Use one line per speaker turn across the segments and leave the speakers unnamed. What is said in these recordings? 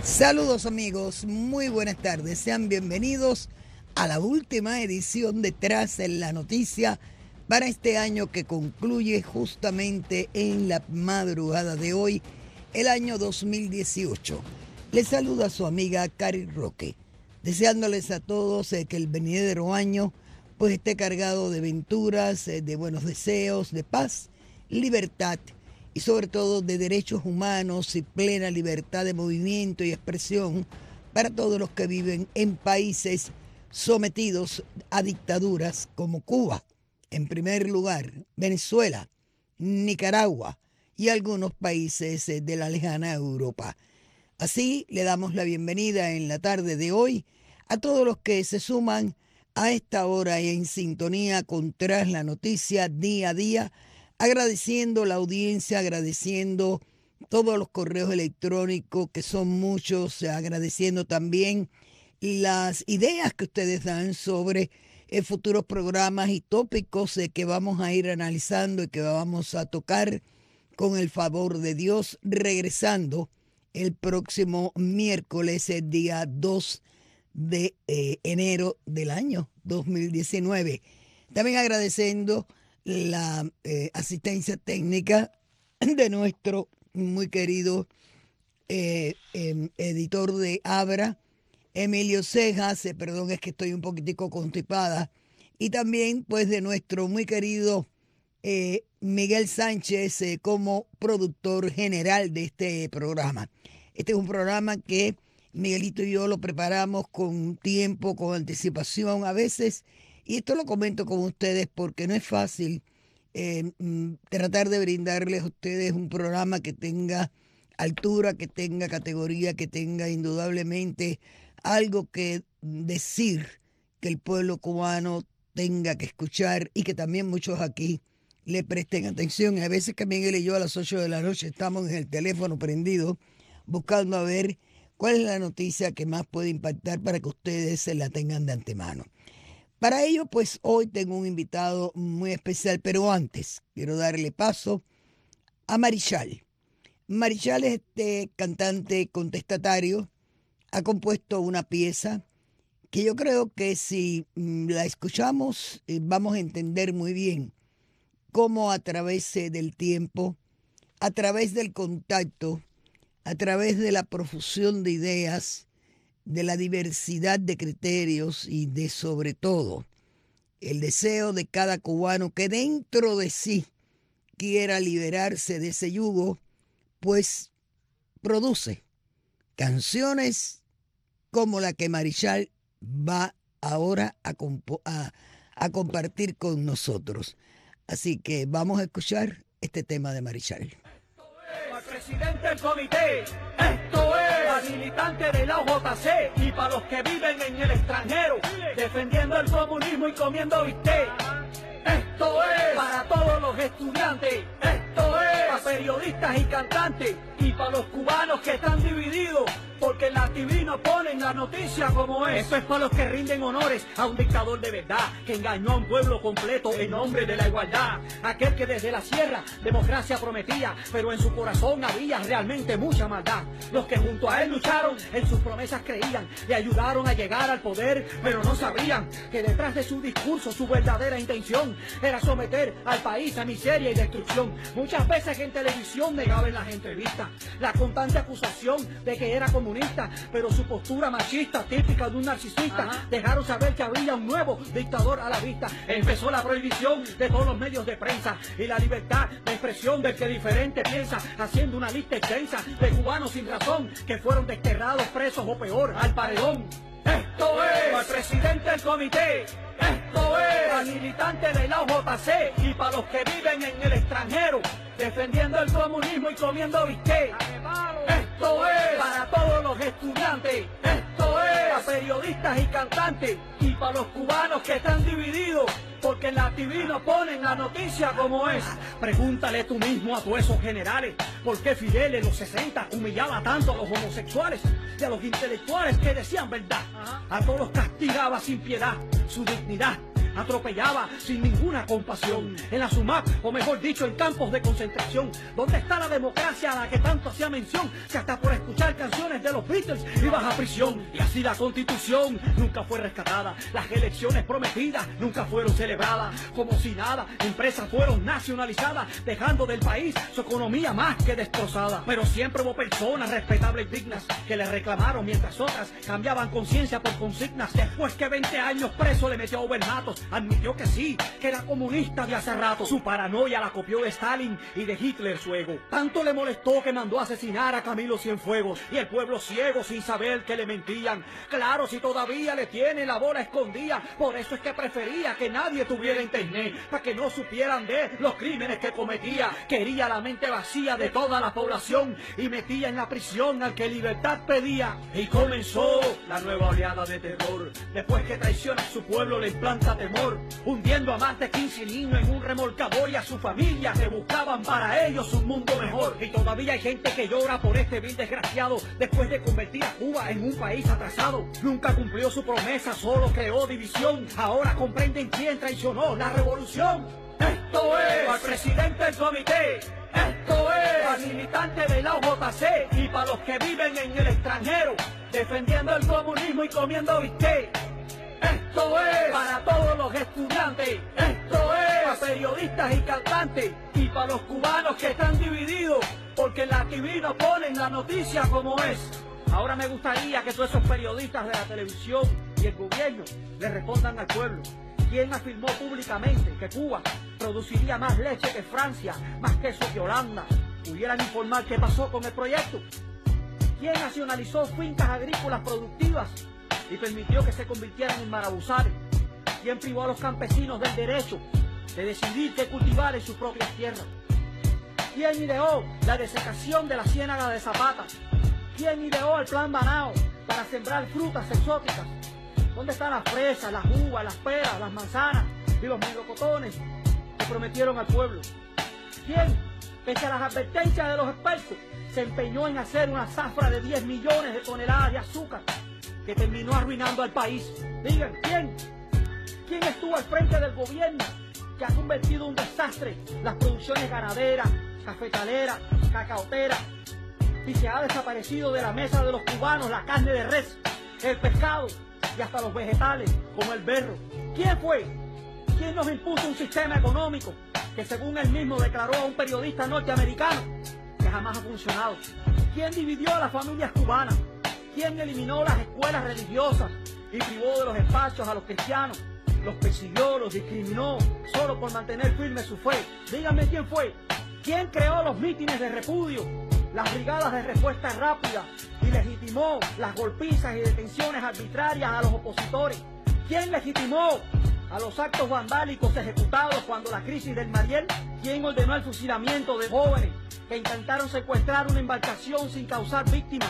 Saludos amigos, muy buenas tardes, sean bienvenidos a la última edición de Tras en la Noticia para este año que concluye justamente en la madrugada de hoy, el año 2018. Les saluda su amiga Cari Roque, deseándoles a todos que el venidero año pues esté cargado de venturas, de buenos deseos, de paz, libertad y sobre todo de derechos humanos y plena libertad de movimiento y expresión para todos los que viven en países sometidos a dictaduras como Cuba, en primer lugar, Venezuela, Nicaragua y algunos países de la lejana Europa. Así le damos la bienvenida en la tarde de hoy a todos los que se suman a esta hora y en sintonía con Tras la Noticia día a día, agradeciendo la audiencia, agradeciendo todos los correos electrónicos, que son muchos, agradeciendo también las ideas que ustedes dan sobre futuros programas y tópicos que vamos a ir analizando y que vamos a tocar con el favor de Dios, regresando el próximo miércoles, el día 2 de enero del año 2019. También agradeciendo la asistencia técnica de nuestro muy querido editor de Abra, Emilio Cejas, perdón, es que estoy un poquitico constipada, y también pues de nuestro muy querido Miguel Sánchez como productor general de este programa. Este es un programa que Miguelito y yo lo preparamos con tiempo, con anticipación a veces, y esto lo comento con ustedes porque no es fácil tratar de brindarles a ustedes un programa que tenga altura, que tenga categoría, que tenga indudablemente algo que decir, que el pueblo cubano tenga que escuchar y que también muchos aquí le presten atención. Y a veces que Miguel y yo a las 8 de la noche estamos en el teléfono prendido buscando a ver cuál es la noticia que más puede impactar para que ustedes se la tengan de antemano. Para ello, pues hoy tengo un invitado muy especial, pero antes quiero darle paso a Marichal. Marichal es este cantante contestatario, ha compuesto una pieza que yo creo que si la escuchamos vamos a entender muy bien cómo a través del tiempo, a través del contacto, a través de la profusión de ideas, de la diversidad de criterios y de sobre todo el deseo de cada cubano que dentro de sí quiera liberarse de ese yugo, pues produce canciones como la que Marichal va ahora a compartir con nosotros. Así que vamos a escuchar este tema de Marichal.
Presidente del comité, esto es para militante de la OJC y para los que viven en el extranjero, defendiendo el comunismo y comiendo bistec. Esto es para todos los estudiantes, esto es para periodistas y cantantes y para los cubanos que están divididos, porque en la TV no ponen la noticia como es. Esto es para los que rinden honores a un dictador de verdad, que engañó a un pueblo completo en nombre de la igualdad. Aquel que desde la sierra democracia prometía, pero en su corazón había realmente mucha maldad. Los que junto a él lucharon, en sus promesas creían, le ayudaron a llegar al poder, pero no sabían que detrás de su discurso su verdadera intención era someter al país a miseria y destrucción. Muchas veces en televisión negaba en las entrevistas la constante acusación de que era comunista, pero su postura machista, típica de un narcisista, dejaron saber que había un nuevo dictador a la vista. Empezó la prohibición de todos los medios de prensa y la libertad de expresión del que diferente piensa, haciendo una lista extensa de cubanos sin razón que fueron desterrados, presos o peor, al paredón. Esto es para el presidente del comité, esto es para militantes de la OJC y para los que viven en el extranjero, defendiendo el comunismo y comiendo bistec. Esto es para todos los estudiantes, esto es para periodistas y cantantes y para los cubanos que están divididos, porque en la TV no ponen la noticia como es. Pregúntale tú mismo a todos esos generales por qué Fidel en los 60 humillaba tanto a los homosexuales y a los intelectuales que decían verdad. A todos castigaba sin piedad, su dignidad atropellaba sin ninguna compasión. En la SUMAP, o mejor dicho, en campos de concentración. ¿Dónde está la democracia a la que tanto hacía mención? Si hasta por escuchar canciones de los Beatles ibas a prisión. Y así la Constitución nunca fue rescatada. Las elecciones prometidas nunca fueron celebradas. Como si nada, empresas fueron nacionalizadas, dejando del país su economía más que destrozada. Pero siempre hubo personas respetables y dignas que le reclamaron, mientras otras cambiaban conciencia por consignas. Después que 20 años preso le metió a Obermatos, admitió que sí, que era comunista de hace rato. Su paranoia la copió de Stalin y de Hitler su ego. Tanto le molestó que mandó a asesinar a Camilo Cienfuegos. Y el pueblo ciego sin saber que le mentían. Claro, si todavía le tiene la bola escondida. Por eso es que prefería que nadie tuviera internet, para que no supieran de los crímenes que cometía. Quería la mente vacía de toda la población y metía en la prisión al que libertad pedía. Y comenzó la nueva oleada de terror. Después que traiciona a su pueblo le implanta temor, hundiendo a más de 15 niños en un remolcador y a su familia que buscaban para ellos un mundo mejor. Y todavía hay gente que llora por este vil desgraciado, después de convertir a Cuba en un país atrasado. Nunca cumplió su promesa, solo creó división. Ahora comprenden quién traicionó la revolución. Esto es al presidente del comité. Esto es al militante de la OJC y para los que viven en el extranjero, defendiendo el comunismo y comiendo bistec. Esto es para todos los estudiantes. Esto es para periodistas y cantantes y para los cubanos que están divididos porque en la TV no ponen la noticia como es. Ahora me gustaría que todos esos periodistas de la televisión y el gobierno le respondan al pueblo. ¿Quién afirmó públicamente que Cuba produciría más leche que Francia, más queso que Holanda? ¿Pudieran informar qué pasó con el proyecto? ¿Quién nacionalizó fincas agrícolas productivas y permitió que se convirtieran en marabuzares? ¿Quién privó a los campesinos del derecho de decidir qué cultivar en sus propias tierras? ¿Quién ideó la desecación de la ciénaga de Zapata? ¿Quién ideó el plan Banao para sembrar frutas exóticas? ¿Dónde están las fresas, las uvas, las peras, las manzanas y los melocotones que prometieron al pueblo? ¿Quién, pese a las advertencias de los expertos, se empeñó en hacer una zafra de 10 millones de toneladas de azúcar que terminó arruinando al país? Digan, ¿quién? ¿Quién estuvo al frente del gobierno que ha convertido en un desastre las producciones ganaderas, cafetaleras, cacaoteras, y se ha desaparecido de la mesa de los cubanos la carne de res, el pescado y hasta los vegetales como el berro? ¿Quién fue? ¿Quién nos impuso un sistema económico que según él mismo declaró a un periodista norteamericano que jamás ha funcionado? ¿Quién dividió a las familias cubanas? ¿Quién eliminó las escuelas religiosas y privó de los espacios a los cristianos? Los persiguió, los discriminó solo por mantener firme su fe. Díganme quién fue. ¿Quién creó los mítines de repudio, las brigadas de respuesta rápida y legitimó las golpizas y detenciones arbitrarias a los opositores? ¿Quién legitimó a los actos vandálicos ejecutados cuando la crisis del Mariel? ¿Quién ordenó el fusilamiento de jóvenes que intentaron secuestrar una embarcación sin causar víctimas?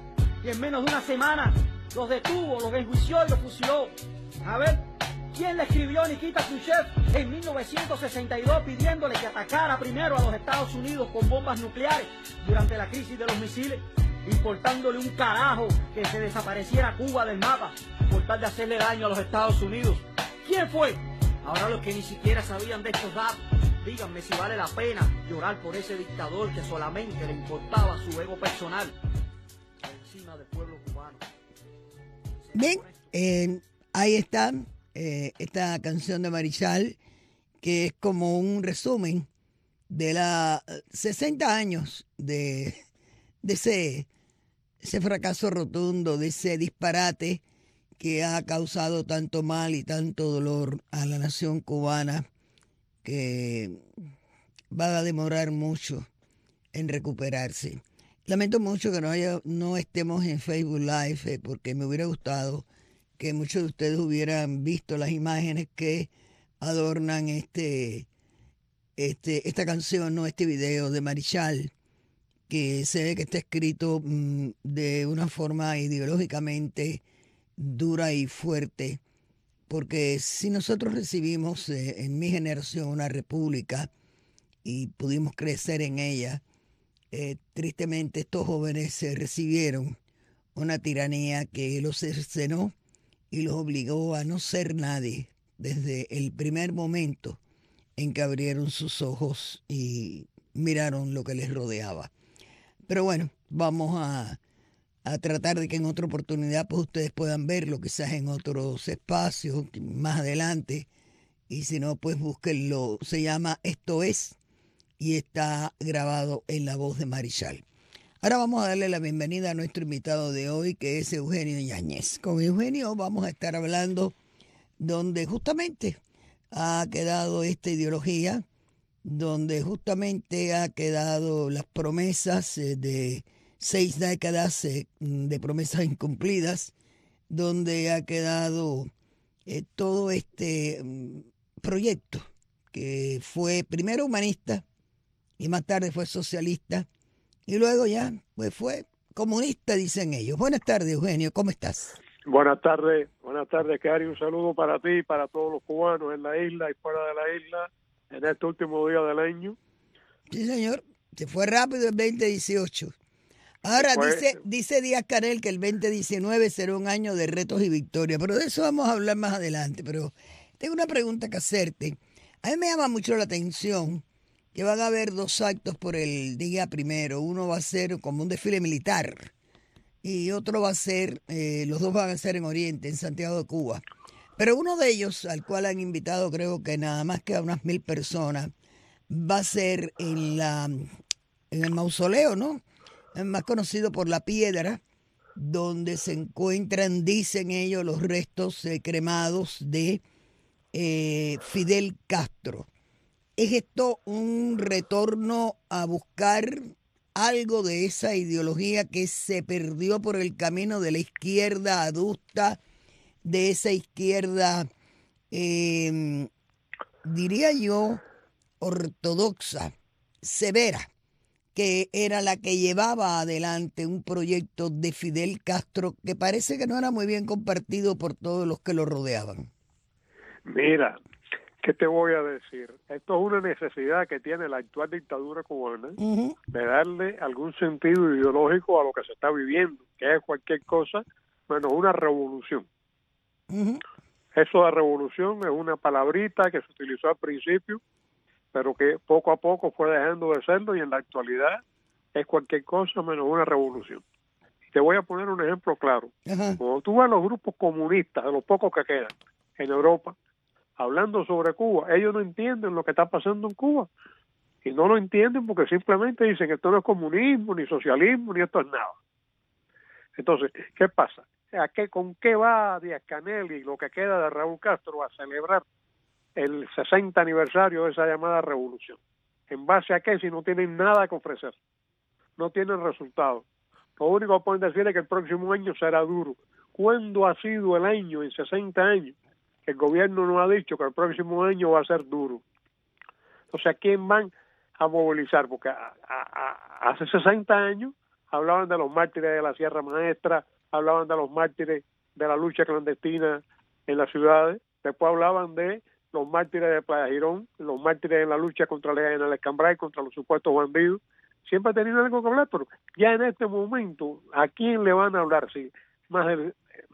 Y en menos de una semana los detuvo, los enjuició y los fusiló. A ver, ¿quién le escribió a Nikita Khrushchev en 1962 pidiéndole que atacara primero a los Estados Unidos con bombas nucleares durante la crisis de los misiles, importándole un carajo que se desapareciera Cuba del mapa por tal de hacerle daño a los Estados Unidos? ¿Quién fue? Ahora los que ni siquiera sabían de estos datos, díganme si vale la pena llorar por ese dictador que solamente le importaba su ego personal encima del pueblo cubano.
Bien, ahí está esta canción de Marichal, que es como un resumen de la 60 años de ese fracaso rotundo, de ese disparate que ha causado tanto mal y tanto dolor a la nación cubana, que va a demorar mucho en recuperarse. Lamento mucho que no estemos en Facebook Live, porque me hubiera gustado que muchos de ustedes hubieran visto las imágenes que adornan esta canción, no, este video de Marichal, que se ve que está escrito de una forma ideológicamente dura y fuerte, porque si nosotros recibimos en mi generación una república y pudimos crecer en ella, tristemente estos jóvenes recibieron una tiranía que los cercenó y los obligó a no ser nadie, desde el primer momento en que abrieron sus ojos y miraron lo que les rodeaba. Pero bueno, vamos a tratar de que en otra oportunidad pues ustedes puedan verlo, quizás en otros espacios más adelante, y si no pues búsquenlo. Se llama Esto Es y está grabado en la voz de Marichal. Ahora vamos a darle la bienvenida a nuestro invitado de hoy, que es Eugenio Yáñez. Con Eugenio vamos a estar hablando donde justamente ha quedado esta ideología, donde justamente ha quedado las promesas de 6 décadas de promesas incumplidas, donde ha quedado todo este proyecto que fue primero humanista y más tarde fue socialista y luego ya pues fue comunista, dicen ellos. Buenas tardes, Eugenio, ¿cómo estás?
Buenas tardes, Cari. Un saludo para ti y para todos los cubanos en la isla y fuera de la isla en este último día del año.
Sí, señor, se fue rápido el 2018. Ahora dice Díaz-Canel que el 2019 será un año de retos y victorias, pero de eso vamos a hablar más adelante. Pero tengo una pregunta que hacerte. A mí me llama mucho la atención que van a haber 2 actos por el día primero. Uno va a ser como un desfile militar y otro va a ser, los dos van a ser en Oriente, en Santiago de Cuba. Pero uno de ellos, al cual han invitado creo que nada más que a unas 1,000 personas, va a ser en el mausoleo, ¿no? Es más conocido por La Piedra, donde se encuentran, dicen ellos, los restos cremados de Fidel Castro. ¿Es esto un retorno a buscar algo de esa ideología que se perdió por el camino de la izquierda adusta, de esa izquierda, diría yo, ortodoxa, severa, que era la que llevaba adelante un proyecto de Fidel Castro que parece que no era muy bien compartido por todos los que lo rodeaban?
Mira, ¿qué te voy a decir? Esto es una necesidad que tiene la actual dictadura cubana de darle algún sentido ideológico a lo que se está viviendo, que es cualquier cosa menos una revolución. Eso de revolución es una palabrita que se utilizó al principio, pero que poco a poco fue dejando de serlo y en la actualidad es cualquier cosa menos una revolución. Te voy a poner un ejemplo claro. Cuando tú ves los grupos comunistas, de los pocos que quedan en Europa, hablando sobre Cuba, ellos no entienden lo que está pasando en Cuba. Y no lo entienden porque simplemente dicen que esto no es comunismo, ni socialismo, ni esto es nada. Entonces, ¿qué pasa? ¿Con qué va Díaz-Canel y lo que queda de Raúl Castro a celebrar el 60 aniversario de esa llamada revolución? ¿En base a qué? Si no tienen nada que ofrecer, no tienen resultados. Lo único que pueden decir es que el próximo año será duro. ¿Cuándo ha sido el año en 60 años que el gobierno nos ha dicho que el próximo año va a ser duro? Entonces, ¿a quién van a movilizar? Porque hace 60 años hablaban de los mártires de la Sierra Maestra, hablaban de los mártires de la lucha clandestina en las ciudades, después hablaban de los mártires de Playa Girón, los mártires en la lucha contra en el Escambray, contra los supuestos bandidos. Siempre ha tenido algo que hablar, pero ya en este momento, ¿a quién le van a hablar? Si más del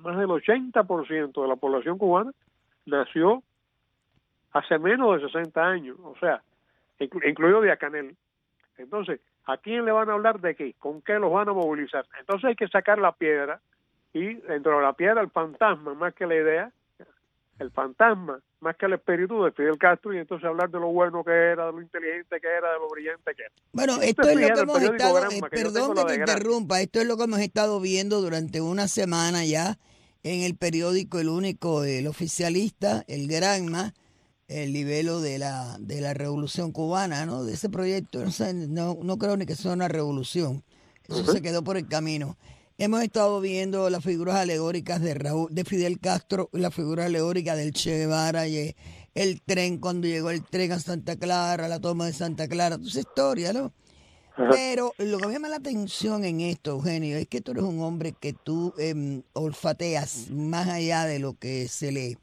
80% de la población cubana nació hace menos de 60 años, o sea, incluido Díaz-Canel. Entonces, ¿a quién le van a hablar de qué? ¿Con qué los van a movilizar? Entonces hay que sacar la piedra y dentro de la piedra el fantasma, más que la idea, el fantasma, más que el espíritu de Fidel Castro, y entonces hablar de lo bueno que era, de lo inteligente que era, de lo brillante que era.
Bueno, esto es lo que hemos estado, perdón que te interrumpa, esto es lo que hemos estado viendo durante una semana ya en el periódico El Único, el oficialista, el Granma, el libelo de la Revolución Cubana, ¿no? De ese proyecto, no creo ni que sea una revolución, eso se quedó por el camino. Hemos estado viendo las figuras alegóricas de Fidel Castro, las figuras alegóricas del Che Guevara, y el tren, cuando llegó el tren a Santa Clara, la toma de Santa Clara, toda esa historia, ¿no? Pero lo que me llama la atención en esto, Eugenio, es que tú eres un hombre que tú olfateas más allá de lo que se lee.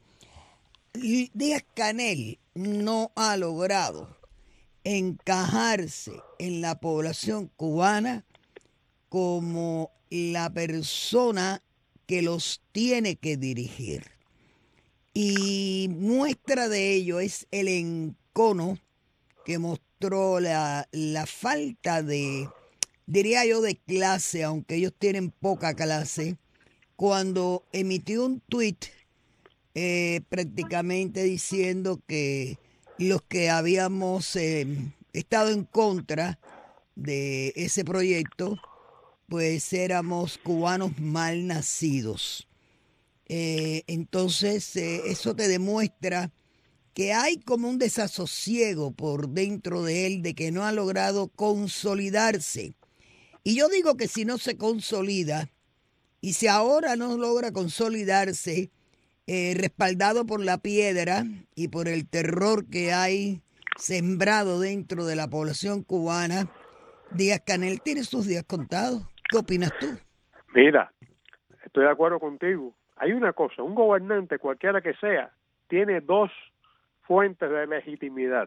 Díaz-Canel no ha logrado encajarse en la población cubana como la persona que los tiene que dirigir. Y muestra de ello es el encono que mostró la falta de, diría yo, de clase, aunque ellos tienen poca clase, cuando emitió un tuit prácticamente diciendo que los que habíamos estado en contra de ese proyecto, pues éramos cubanos mal nacidos. Entonces, eso te demuestra que hay como un desasosiego por dentro de él de que no ha logrado consolidarse. Y yo digo que si no se consolida, y si ahora no logra consolidarse, respaldado por la piedra y por el terror que hay sembrado dentro de la población cubana, Díaz-Canel tiene sus días contados. ¿Qué opinas tú?
Mira, estoy de acuerdo contigo. Hay una cosa, un gobernante, cualquiera que sea, tiene dos fuentes de legitimidad.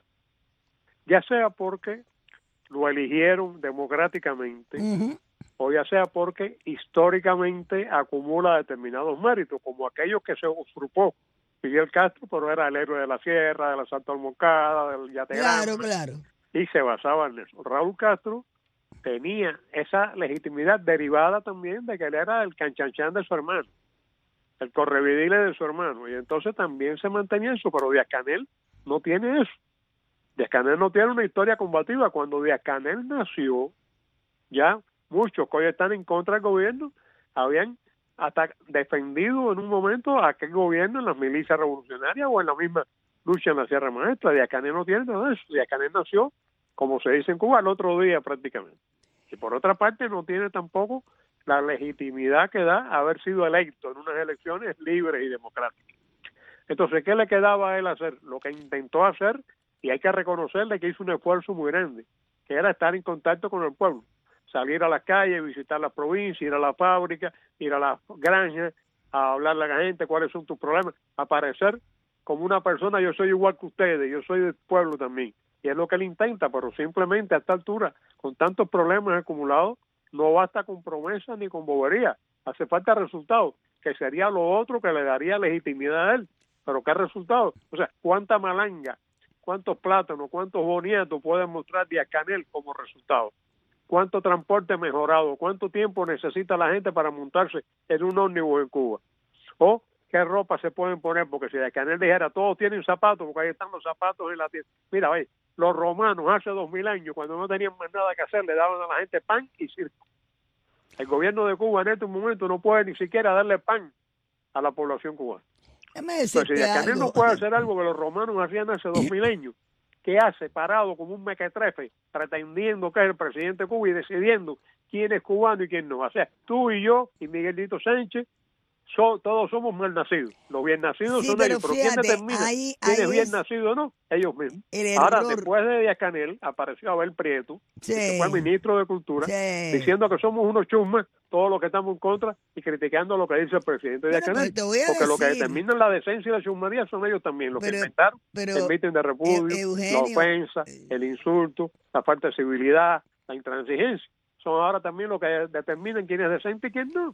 Ya sea porque lo eligieron democráticamente, o ya sea porque históricamente acumula determinados méritos, como aquellos que se usurpó Fidel Castro, pero era el héroe de la sierra, de la Santa Almoncada, del Yate Grande,
Claro.
y se basaba en eso. Raúl Castro tenía esa legitimidad derivada también de que él era el canchanchan de su hermano, el correvidile de su hermano, y entonces también se mantenía eso, pero Díaz-Canel no tiene eso. Díaz-Canel no tiene una historia combativa. Cuando Díaz-Canel nació, ya muchos que hoy están en contra del gobierno habían hasta defendido en un momento a aquel gobierno en las milicias revolucionarias o en la misma lucha en la Sierra Maestra. Díaz-Canel no tiene nada de eso. Díaz-Canel nació, como se dice en Cuba, el otro día prácticamente. Y por otra parte no tiene tampoco la legitimidad que da haber sido electo en unas elecciones libres y democráticas. Entonces, ¿qué le quedaba a él hacer? Lo que intentó hacer, y hay que reconocerle que hizo un esfuerzo muy grande, que era estar en contacto con el pueblo, salir a las calles, visitar las provincias, ir a la fábrica, ir a las granjas, a hablarle a la gente cuáles son tus problemas, aparecer como una persona, yo soy igual que ustedes, yo soy del pueblo también. Y es lo que él intenta, pero simplemente a esta altura, con tantos problemas acumulados, no basta con promesas ni con bobería. Hace falta resultados, que sería lo otro que le daría legitimidad a él. Pero ¿qué resultados? O sea, ¿cuánta malanga, cuántos plátanos, cuántos boniatos puede mostrar Díaz-Canel como resultado? ¿Cuánto transporte mejorado? ¿Cuánto tiempo necesita la gente para montarse en un ómnibus en Cuba? ¿O qué ropa se pueden poner? Porque si Díaz-Canel dijera, todos tienen zapatos, porque ahí están los zapatos en la tienda. Mira, oye, los romanos hace 2000 años, cuando no tenían más nada que hacer, le daban a la gente pan y circo. El gobierno de Cuba en este momento no puede ni siquiera darle pan a la población cubana. Pero si Díaz-Canel no puede hacer algo que los romanos hacían hace 2000 años, ¿qué hace parado como un mequetrefe pretendiendo que es el presidente de Cuba y decidiendo quién es cubano y quién no? O sea, tú y yo y Miguelito Sánchez todos somos mal nacidos. Los bien nacidos son ellos, pero ¿quién determina quién es bien nacido o no? Ellos mismos. Ahora, después de Díaz-Canel, apareció Abel Prieto, que fue ministro de Cultura, diciendo que somos unos chusmas, todos los que estamos en contra, y criticando lo que dice el presidente Díaz-Canel. Porque lo que determinan la decencia y la chusmaría son ellos también, los que inventaron el mitin de repudio, la ofensa, el insulto, la falta de civilidad, la intransigencia. Son ahora también los que determinan quién es decente y quién no.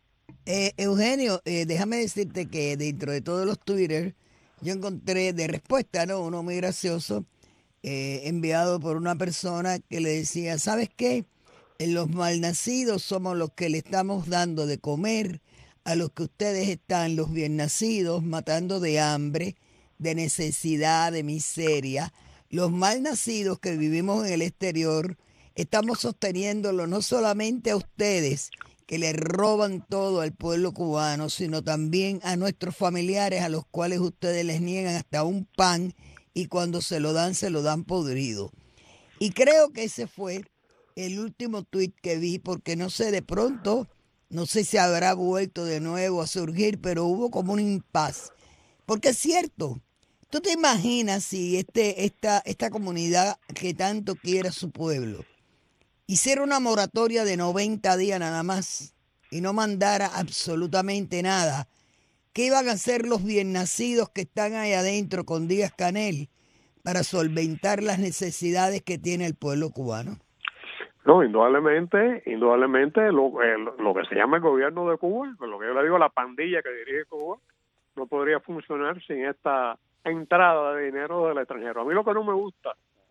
Eugenio, déjame decirte que dentro de todos los Twitter yo encontré de respuesta, ¿no? Uno muy gracioso, enviado por una persona que le decía, ¿sabes qué? Los malnacidos somos los que le estamos dando de comer a los que ustedes están, los bien nacidos, matando de hambre, de necesidad, de miseria. Los malnacidos que vivimos en el exterior, estamos sosteniéndolo no solamente a ustedes, que le roban todo al pueblo cubano, sino también a nuestros familiares a los cuales ustedes les niegan hasta un pan y cuando se lo dan podrido. Y creo que ese fue el último tuit que vi, porque no sé, de pronto, no sé si habrá vuelto de nuevo a surgir, pero hubo como un impas. Porque es cierto, tú te imaginas si esta comunidad que tanto quiere a su pueblo hiciera una moratoria de 90 días nada más y no mandara absolutamente nada, ¿qué iban a hacer los bien nacidos que están ahí adentro con Díaz-Canel para solventar las necesidades que tiene el pueblo cubano?
No, indudablemente lo que se llama el gobierno de Cuba, lo que yo le digo la pandilla que dirige Cuba, no podría funcionar sin esta entrada de dinero del extranjero. A mí lo que no me gusta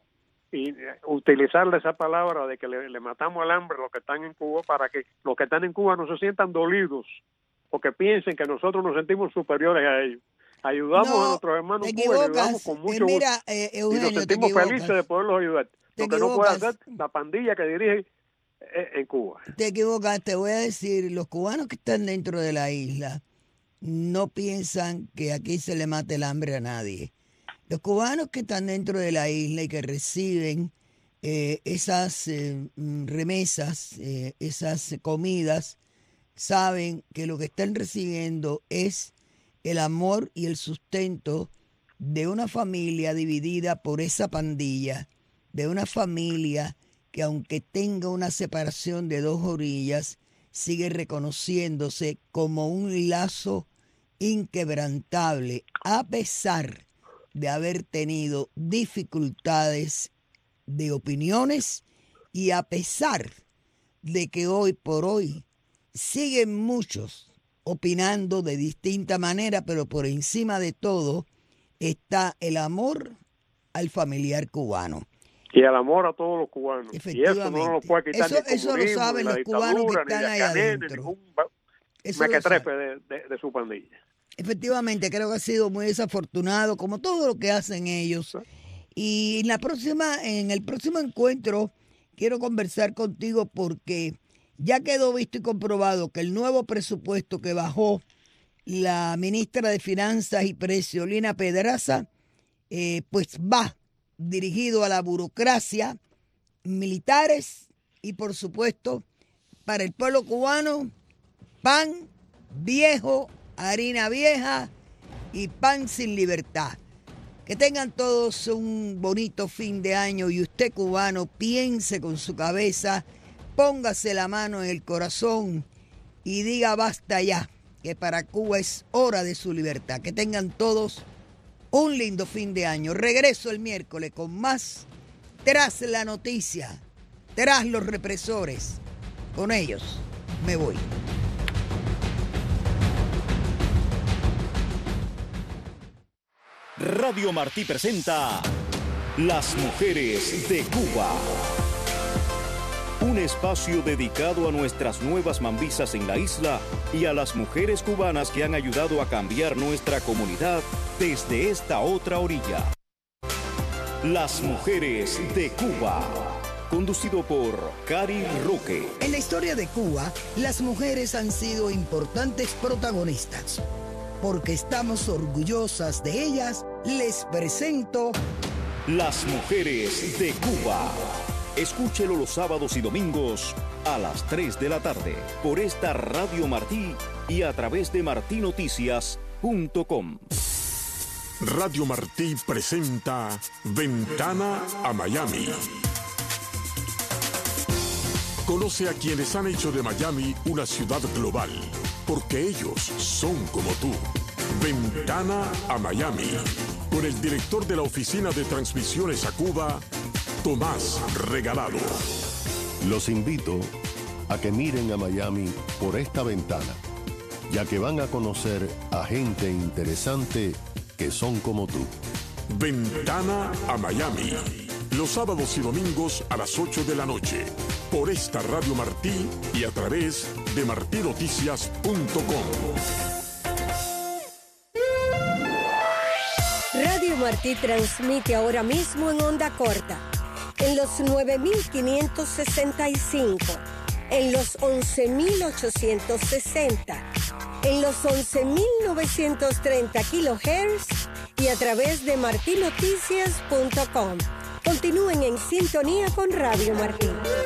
y utilizarle esa palabra de que le matamos al hambre a los que están en Cuba, para que los que están en Cuba no se sientan dolidos o que piensen que nosotros nos sentimos superiores a ellos. Ayudamos a nuestros hermanos en Cuba, y ayudamos con mucho gusto.
Eugenio,
y nos sentimos felices de poderlos ayudar. Lo que no puede hacer la pandilla que dirige en Cuba.
Te equivocas, te voy a decir, los cubanos que están dentro de la isla no piensan que aquí se le mate el hambre a nadie. Los cubanos que están dentro de la isla y que reciben esas remesas, esas comidas, saben que lo que están recibiendo es el amor y el sustento de una familia dividida por esa pandilla, de una familia que aunque tenga una separación de dos orillas, sigue reconociéndose como un lazo inquebrantable, a pesar de haber tenido dificultades de opiniones y a pesar de que hoy por hoy siguen muchos opinando de distinta manera, pero por encima de todo está el amor al familiar cubano.
Y el amor a todos los cubanos.
Y eso
no lo puede quitar
eso lo saben los cubanos que están ahí adentro.
Mequetrefe de su pandilla.
Efectivamente, creo que ha sido muy desafortunado, como todo lo que hacen ellos. Y en el próximo encuentro quiero conversar contigo porque ya quedó visto y comprobado que el nuevo presupuesto que bajó la ministra de Finanzas y Precios, Lina Pedraza, pues va dirigido a la burocracia, militares y, por supuesto, para el pueblo cubano, pan viejo, harina vieja y pan sin libertad. Que tengan todos un bonito fin de año y usted, cubano, piense con su cabeza, póngase la mano en el corazón y diga basta ya, que para Cuba es hora de su libertad. Que tengan todos un lindo fin de año. Regreso el miércoles con más Tras la Noticia, Tras los Represores. Con ellos me voy.
Radio Martí presenta Las Mujeres de Cuba. Un espacio dedicado a nuestras nuevas mambisas en la isla y a las mujeres cubanas que han ayudado a cambiar nuestra comunidad desde esta otra orilla. Las Mujeres de Cuba. Conducido por Cari Roque.
En la historia de Cuba, las mujeres han sido importantes protagonistas. Porque estamos orgullosas de ellas, les presento
Las Mujeres de Cuba. Escúchelo los sábados y domingos a las 3 de la tarde por esta Radio Martí y a través de martinoticias.com.
Radio Martí presenta Ventana a Miami. Conoce a quienes han hecho de Miami una ciudad global, porque ellos son como tú. Ventana a Miami, con el director de la Oficina de Transmisiones a Cuba, Tomás Regalado.
Los invito a que miren a Miami por esta ventana, ya que van a conocer a gente interesante que son como tú.
Ventana a Miami, los sábados y domingos a las 8 de la noche, por esta Radio Martí y a través de martinoticias.com.
Radio Martí transmite ahora mismo en onda corta, en los 9.565, en los 11.860, en los 11.930 kilohertz y a través de martinoticias.com. Continúen en sintonía con Radio Martí.